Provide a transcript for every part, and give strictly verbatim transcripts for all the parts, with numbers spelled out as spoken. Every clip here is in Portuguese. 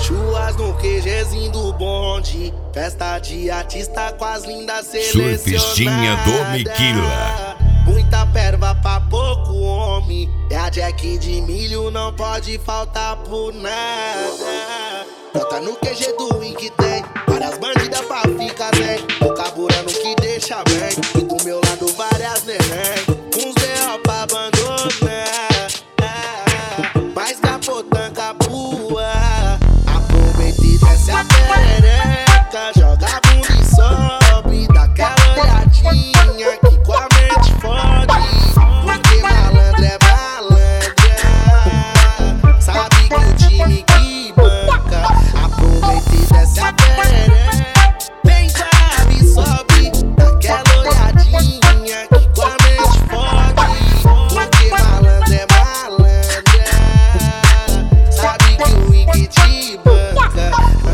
Chuas no QGzinho do bonde, festa de artista com as lindas selecionadas. Surfistinha do Miquila. Muita perva pra pouco homem, é a Jack de milho, não pode faltar por nada. Bota no Q G do Wink tem várias bandidas pra ficar bem, tô carburando que deixa bem, e do meu lado várias neném, uns B O pra abandonar, mais capotanca pua. Aproveita e desce a perereca, joga a bunda e sobe, dá aquela olhadinha que com a mente fode, porque malandro é malandra, sabe que o time que banca. Aproveita e desce a perereca, bem chave e sobe, dá aquela olhadinha que com a mente fode, porque malandro é malandra, sabe que o Wink te banca.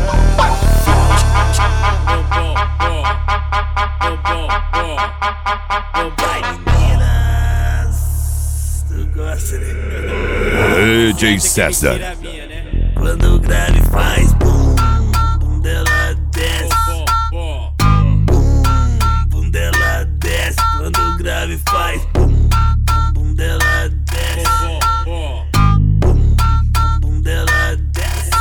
Vai, meninas, tu gosta, né? D J César. Quando o grave faz bum, bum dela desce, bum, bum dela desce. Quando o grave faz bum, bum, bum dela desce, bum, bum, bum dela desce.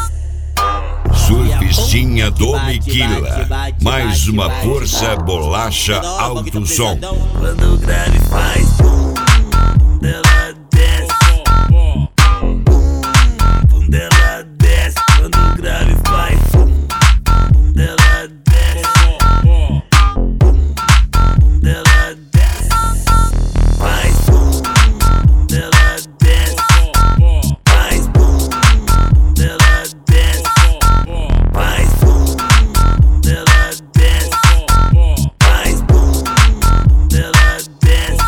Surfistinha do Miquila. Mais uma força, bolacha, alto som. Quando o grave faz bum, bum dela desce, bum, bum dela desce. Quando o grave faz bum, bum dela desce, bum, bum dela desce. Faz bum, bum dela desce, faz bum, bum dela desce, faz bum, bum dela desce, faz bum, bum dela desce.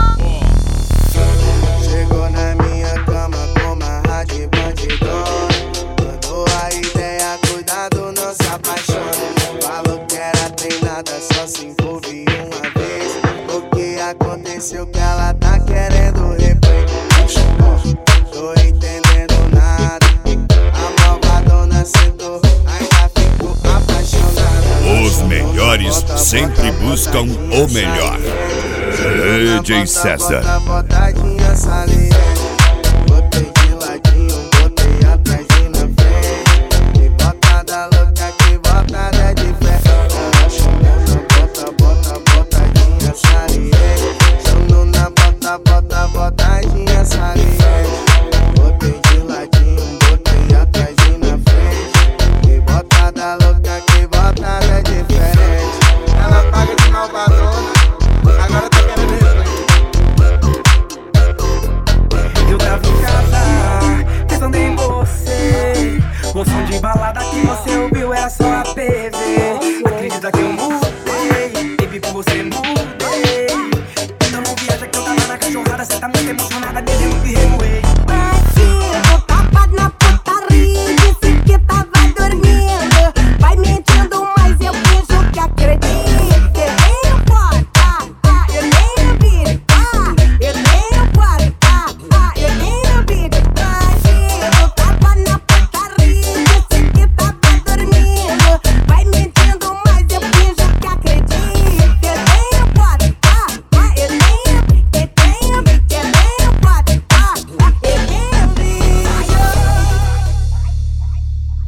Chegou na minha cama com uma rádio bandidona, mandou a ideia, cuidado, não se apaixone. Falou que era treinada, só se envolve uma vez. O que aconteceu que ela tá querendo replay? Tô entendendo nada, a malvadona sentou, ainda ficou apaixonada. Os melhores sempre buscam o melhor. D J César. Bota, botadinha saliente, botei de ladinho, botei atrás e na frente. Que botada louca, que botada de fé. Ela chamando, bota, bota, botadinha saliente. Chamando na bota, bota, botadinha saliente. Botei de ladinho, botei atrás e na frente. Que botada louca, que botada diferente. Ela paga de malvadona, agora tá querendo replay. Eu tava em casa, pensando em você. O som de balada que você ouviu era só